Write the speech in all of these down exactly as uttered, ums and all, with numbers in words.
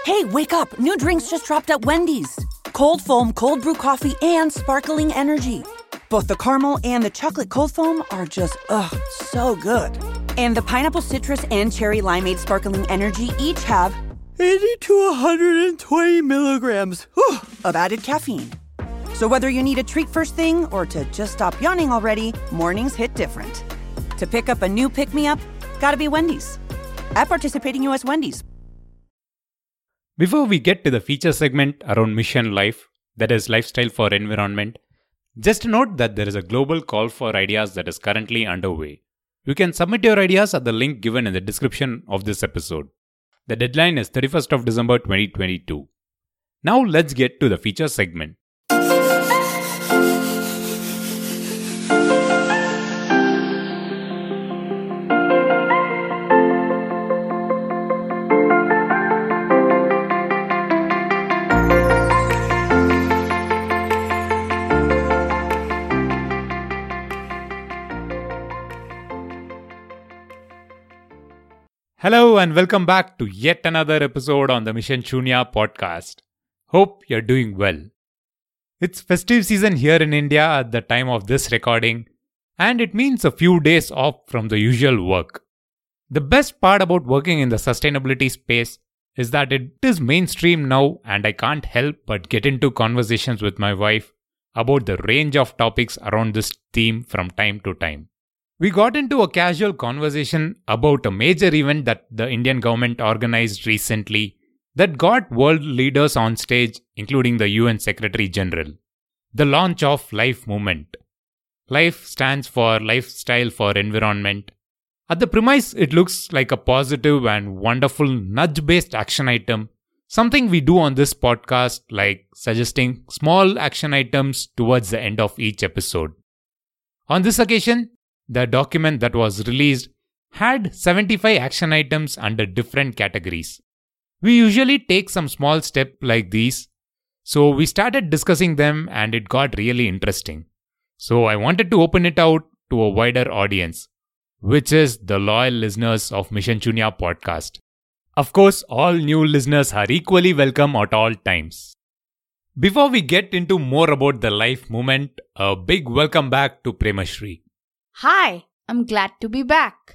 Hey, wake up! New drinks just dropped at Wendy's. Cold foam, cold brew coffee, and sparkling energy. Both the caramel and the chocolate cold foam are just, ugh, so good. And the pineapple citrus and cherry limeade sparkling energy each have eighty to one hundred twenty milligrams whew, of added caffeine. So whether you need a treat first thing or to just stop yawning already, mornings hit different. To pick up a new pick-me-up, gotta be Wendy's. At participating U S Wendy's. Before we get to the feature segment around Mission Life, that is lifestyle for environment, just note that there is a global call for ideas that is currently underway. You can submit your ideas at the link given in the description of this episode. The deadline is thirty-first of December twenty twenty-two. Now let's get to the feature segment. Hello and welcome back to yet another episode on the Mission Shunya podcast. Hope you're doing well. It's festive season here in India at the time of this recording, and it means a few days off from the usual work. The best part about working in the sustainability space is that it is mainstream now, and I can't help but get into conversations with my wife about the range of topics around this theme from time to time. We got into a casual conversation about a major event that the Indian government organized recently that got world leaders on stage, including the U N Secretary General. The launch of Life Movement. Life stands for Lifestyle for Environment. At the premise, it looks like a positive and wonderful nudge-based action item, something we do on this podcast, like suggesting small action items towards the end of each episode. On this occasion, the document that was released had seventy-five action items under different categories. We usually take some small steps like these, so we started discussing them and it got really interesting. So I wanted to open it out to a wider audience, which is the loyal listeners of Mission Shunya podcast. Of course, all new listeners are equally welcome at all times. Before we get into more about the Life Movement, a big welcome back to Premashri. Hi, I'm glad to be back.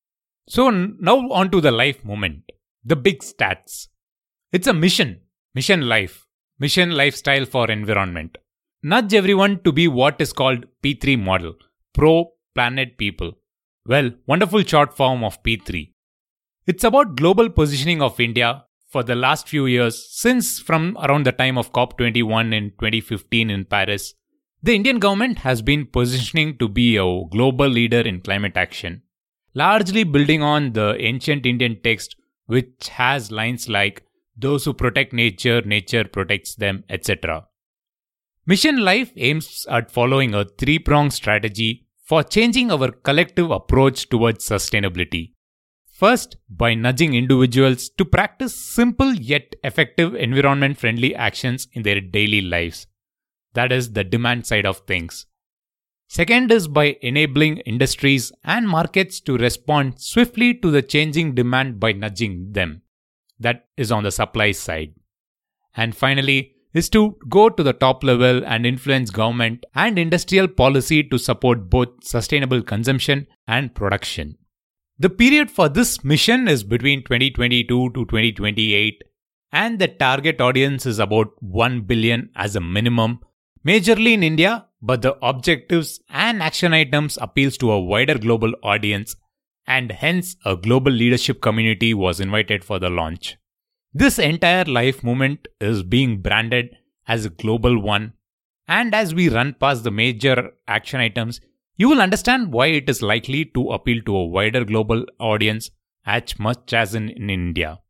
So now on to the Life Movement, the big stats. It's a mission, Mission Life, Mission Lifestyle for Environment. Nudge everyone to be what is called P three model, Pro Planet People. Well, wonderful short form of P three. It's about global positioning of India for the last few years, since from around the time of COP twenty-one in twenty fifteen in Paris. The Indian government has been positioning to be a global leader in climate action, largely building on the ancient Indian text which has lines like, "Those who protect nature, nature protects them," et cetera. Mission Life aims at following a three-pronged strategy for changing our collective approach towards sustainability. First, by nudging individuals to practice simple yet effective environment-friendly actions in their daily lives. That is the demand side of things. Second is by enabling industries and markets to respond swiftly to the changing demand by nudging them. That is on the supply side. And finally is to go to the top level and influence government and industrial policy to support both sustainable consumption and production. The period for this mission is between twenty twenty-two to twenty twenty-eight, and the target audience is about one billion as a minimum, majorly in India, but the objectives and action items appeals to a wider global audience, and hence a global leadership community was invited for the launch. This entire Life Movement is being branded as a global one, and as we run past the major action items, you will understand why it is likely to appeal to a wider global audience as much as in, in India.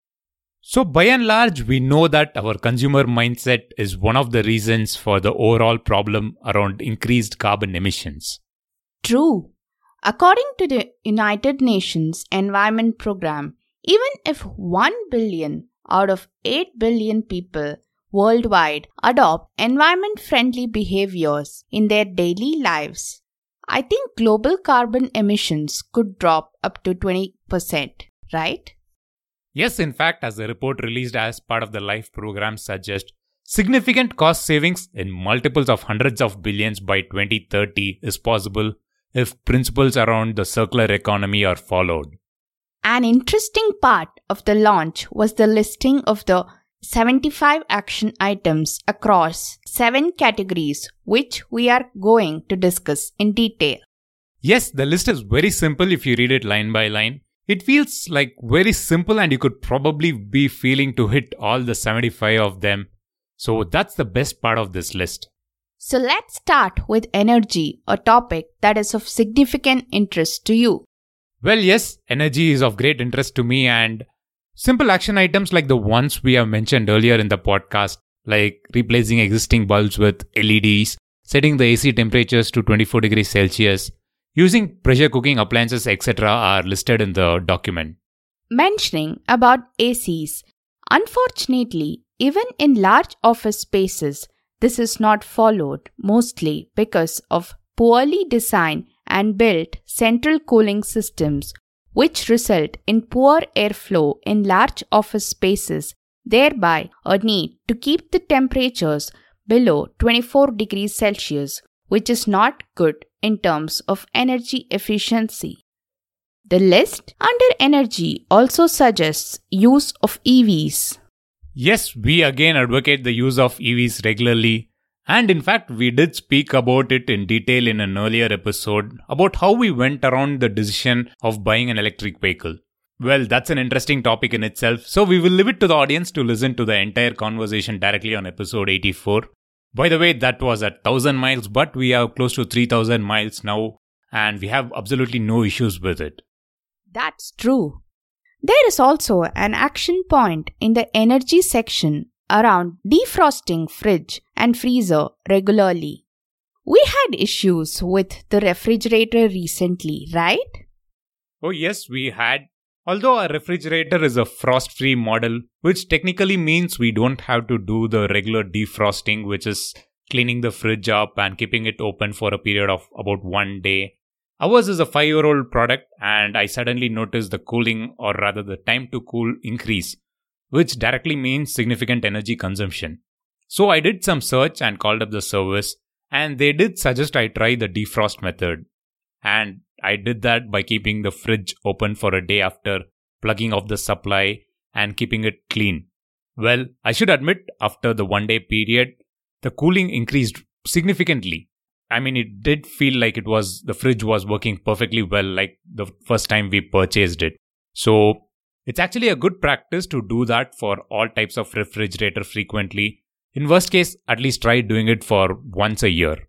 So by and large, we know that our consumer mindset is one of the reasons for the overall problem around increased carbon emissions. True. According to the United Nations Environment Programme, even if one billion out of eight billion people worldwide adopt environment-friendly behaviors in their daily lives, I think global carbon emissions could drop up to twenty percent, right? Yes, in fact, as the report released as part of the LIFE program suggests, significant cost savings in multiples of hundreds of billions by twenty thirty is possible if principles around the circular economy are followed. An interesting part of the launch was the listing of the seventy-five action items across seven categories, which we are going to discuss in detail. Yes, the list is very simple if you read it line by line. It feels like very simple and you could probably be feeling to hit all the seventy-five of them. So that's the best part of this list. So let's start with energy, a topic that is of significant interest to you. Well, yes, energy is of great interest to me, and simple action items like the ones we have mentioned earlier in the podcast, like replacing existing bulbs with L E Ds, setting the A C temperatures to twenty-four degrees Celsius, using pressure cooking appliances, et cetera are listed in the document. Mentioning about A Cs, unfortunately, even in large office spaces, this is not followed, mostly because of poorly designed and built central cooling systems, which result in poor airflow in large office spaces, thereby a need to keep the temperatures below twenty-four degrees Celsius, which is not good in terms of energy efficiency. The list under energy also suggests use of E Vs. Yes, we again advocate the use of E Vs regularly. And in fact, we did speak about it in detail in an earlier episode about how we went around the decision of buying an electric vehicle. Well, that's an interesting topic in itself, so we will leave it to the audience to listen to the entire conversation directly on episode eighty-four. By the way, that was at one thousand miles, but we have close to three thousand miles now, and we have absolutely no issues with it. That's true. There is also an action point in the energy section around defrosting fridge and freezer regularly. We had issues with the refrigerator recently, right? Oh yes, we had. Although our refrigerator is a frost-free model, which technically means we don't have to do the regular defrosting, which is cleaning the fridge up and keeping it open for a period of about one day. Ours is a five-year-old product, and I suddenly noticed the cooling, or rather the time to cool, increase, which directly means significant energy consumption. So I did some search and called up the service, and they did suggest I try the defrost method. And I did that by keeping the fridge open for a day after plugging off the supply and keeping it clean. Well, I should admit, after the one day period, the cooling increased significantly. I mean, it did feel like it was, the fridge was working perfectly well like the first time we purchased it. So it's actually a good practice to do that for all types of refrigerator frequently. In worst case, at least try doing it for once a year.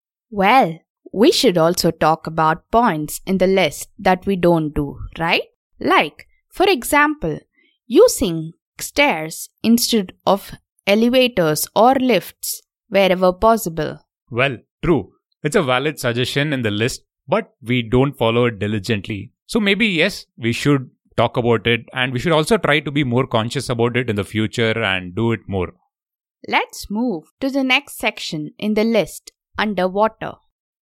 Well, we should also talk about points in the list that we don't do, right? Like, for example, using stairs instead of elevators or lifts wherever possible. Well, true. It's a valid suggestion in the list, but we don't follow it diligently. So maybe yes, we should talk about it, and we should also try to be more conscious about it in the future and do it more. Let's move to the next section in the list, under water.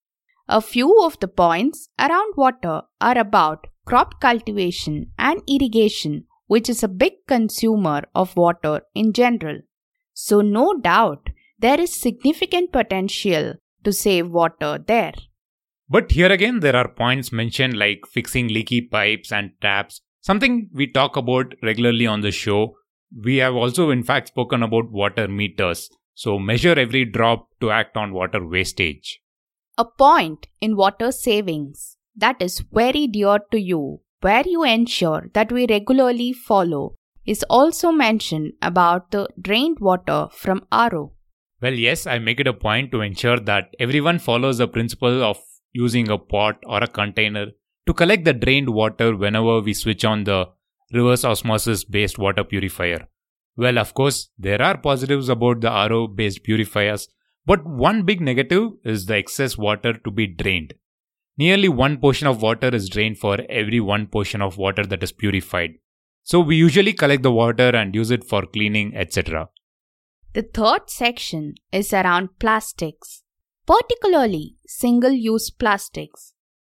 A few of the points around water are about crop cultivation and irrigation, which is a big consumer of water in general. So no doubt, there is significant potential to save water there. But here again, there are points mentioned like fixing leaky pipes and taps, something we talk about regularly on the show. We have also in fact spoken about water meters, so measure every drop to act on water wastage. A point in water savings that is very dear to you, where you ensure that we regularly follow, is also mentioned about the drained water from R O. Well, yes, I make it a point to ensure that everyone follows the principle of using a pot or a container to collect the drained water whenever we switch on the reverse osmosis based water purifier. Well, of course, there are positives about the R O based purifiers, but one big negative is the excess water to be drained. Nearly one portion of water is drained for every one portion of water that is purified. So we usually collect the water and use it for cleaning, et cetera. The third section is around plastics, particularly single-use plastics.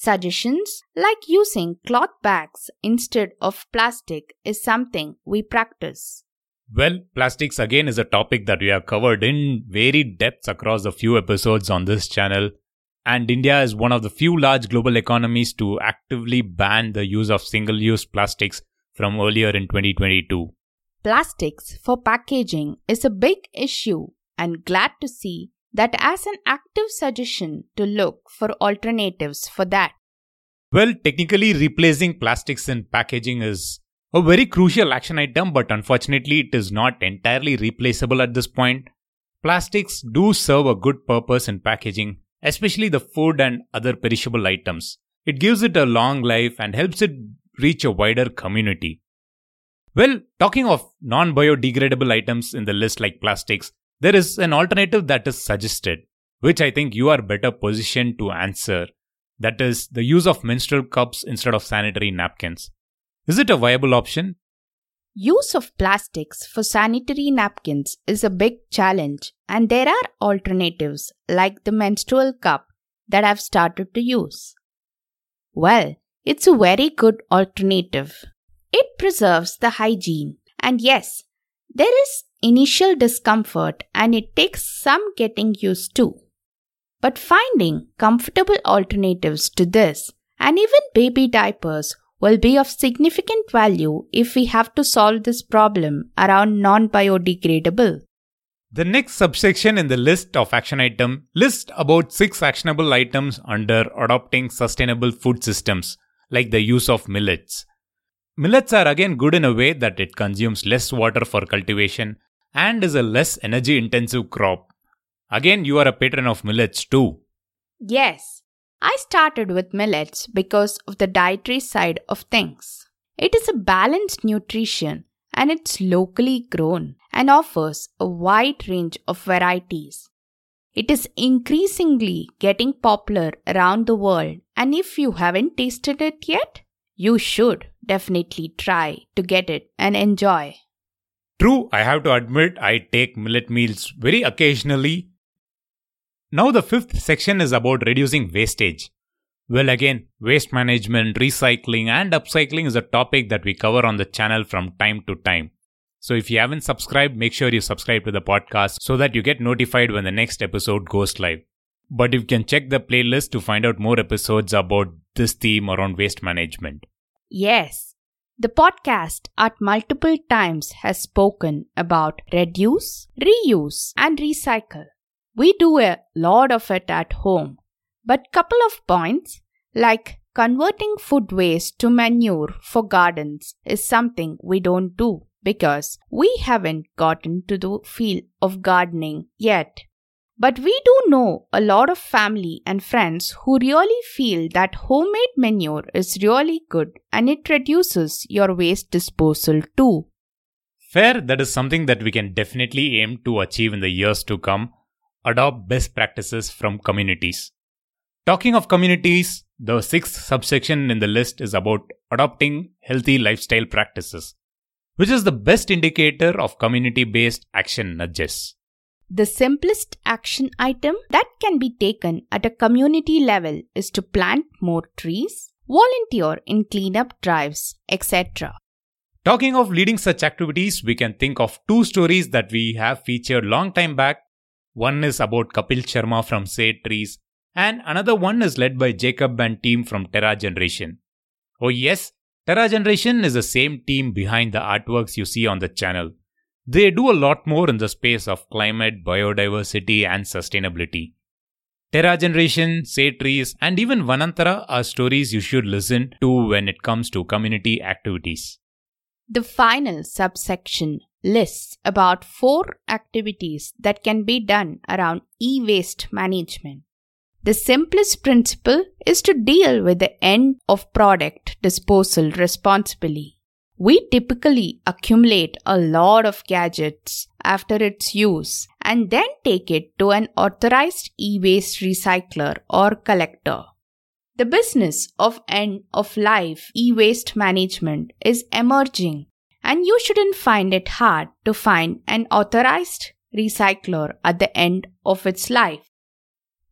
Suggestions like using cloth bags instead of plastic is something we practice. Well, plastics again is a topic that we have covered in varied depths across a few episodes on this channel. And India is one of the few large global economies to actively ban the use of single-use plastics from earlier in twenty twenty-two. Plastics for packaging is a big issue, and glad to see that as an active suggestion to look for alternatives for that. Well, technically replacing plastics in packaging is a very crucial action item, but unfortunately it is not entirely replaceable at this point. Plastics do serve a good purpose in packaging, especially the food and other perishable items. It gives it a long life and helps it reach a wider community. Well, talking of non-biodegradable items in the list like plastics, there is an alternative that is suggested, which I think you are better positioned to answer. That is the use of menstrual cups instead of sanitary napkins. Is it a viable option? Use of plastics for sanitary napkins is a big challenge, and there are alternatives like the menstrual cup that I've started to use. Well, it's a very good alternative. It preserves the hygiene, and yes, there is initial discomfort and it takes some getting used to. But finding comfortable alternatives to this, and even baby diapers, will be of significant value if we have to solve this problem around non-biodegradable. The next subsection in the list of action item lists about six actionable items under adopting sustainable food systems, like the use of millets. Millets are again good in a way that it consumes less water for cultivation and is a less energy intensive crop. Again, you are a patron of millets too. Yes. I started with millets because of the dietary side of things. It is a balanced nutrition and it's locally grown and offers a wide range of varieties. It is increasingly getting popular around the world, and if you haven't tasted it yet, you should definitely try to get it and enjoy. True, I have to admit I take millet meals very occasionally. Now the fifth section is about reducing wastage. Well, again, waste management, recycling and upcycling is a topic that we cover on the channel from time to time. So if you haven't subscribed, make sure you subscribe to the podcast so that you get notified when the next episode goes live. But you can check the playlist to find out more episodes about this theme around waste management. Yes, the podcast at multiple times has spoken about reduce, reuse and recycle. We do a lot of it at home, but couple of points like converting food waste to manure for gardens is something we don't do because we haven't gotten to the field of gardening yet. But we do know a lot of family and friends who really feel that homemade manure is really good and it reduces your waste disposal too. Fair, that is something that we can definitely aim to achieve in the years to come. Adopt best practices from communities. Talking of communities, the sixth subsection in the list is about adopting healthy lifestyle practices, which is the best indicator of community-based action nudges. The simplest action item that can be taken at a community level is to plant more trees, volunteer in cleanup drives, et cetera. Talking of leading such activities, we can think of two stories that we have featured long time back. One is about Kapil Sharma from Save Trees, and another one is led by Jacob and team from Terra Generation. Oh yes, Terra Generation is the same team behind the artworks you see on the channel. They do a lot more in the space of climate, biodiversity and sustainability. Terra Generation, Save Trees and even Vanantara are stories you should listen to when it comes to community activities. The final subsection lists about four activities that can be done around e-waste management. The simplest principle is to deal with the end of product disposal responsibly. We typically accumulate a lot of gadgets after its use and then take it to an authorized e-waste recycler or collector. The business of end-of-life e-waste management is emerging, and you shouldn't find it hard to find an authorized recycler at the end of its life.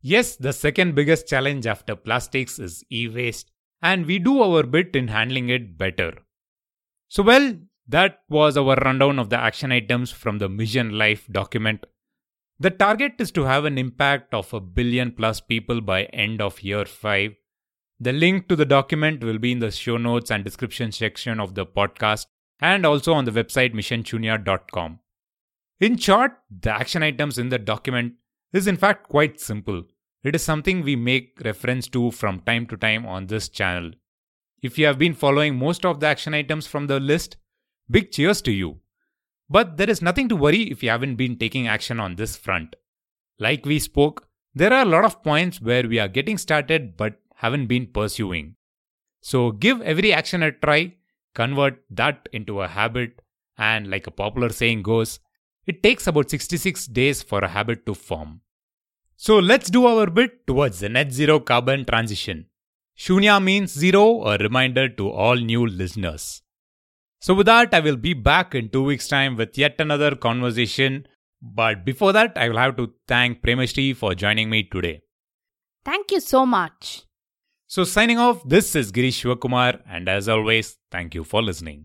Yes, the second biggest challenge after plastics is e-waste, and we do our bit in handling it better. So well, that was our rundown of the action items from the Mission Life document. The target is to have an impact of a billion plus people by end of year five. The link to the document will be in the show notes and description section of the podcast and also on the website mission shunya dot com. In short, the action items in the document is in fact quite simple. It is something we make reference to from time to time on this channel. If you have been following most of the action items from the list, big cheers to you. But there is nothing to worry if you haven't been taking action on this front. Like we spoke, there are a lot of points where we are getting started but haven't been pursuing. So give every action a try, convert that into a habit, and like a popular saying goes, it takes about sixty-six days for a habit to form. So let's do our bit towards the net zero carbon transition. Shunya means zero, a reminder to all new listeners. So with that, I will be back in two weeks' time with yet another conversation. But before that, I will have to thank Premashri for joining me today. Thank you so much. So signing off, this is Girish Shivakumar, and as always, thank you for listening.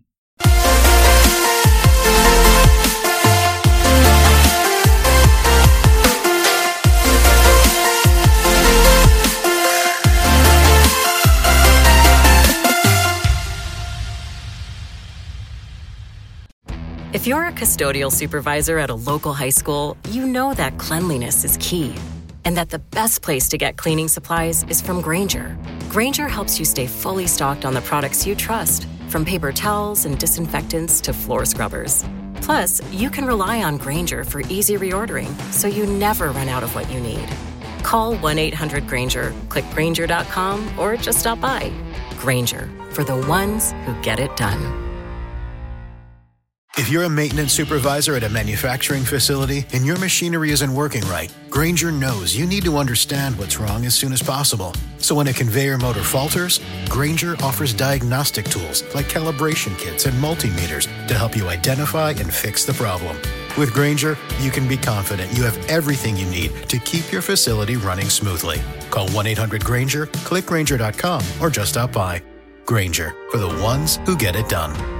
If you're a custodial supervisor at a local high school, you know that cleanliness is key, and that the best place to get cleaning supplies is from Grainger. Grainger helps you stay fully stocked on the products you trust, from paper towels and disinfectants to floor scrubbers. Plus, you can rely on Grainger for easy reordering, so you never run out of what you need. Call one eight hundred Grainger, click Grainger dot com, or just stop by. Grainger, for the ones who get it done. If you're a maintenance supervisor at a manufacturing facility and your machinery isn't working right, Grainger knows you need to understand what's wrong as soon as possible. So when a conveyor motor falters, Grainger offers diagnostic tools like calibration kits and multimeters to help you identify and fix the problem. With Grainger, you can be confident you have everything you need to keep your facility running smoothly. Call one eight hundred Grainger, click Grainger dot com, or just stop by. Grainger, for the ones who get it done.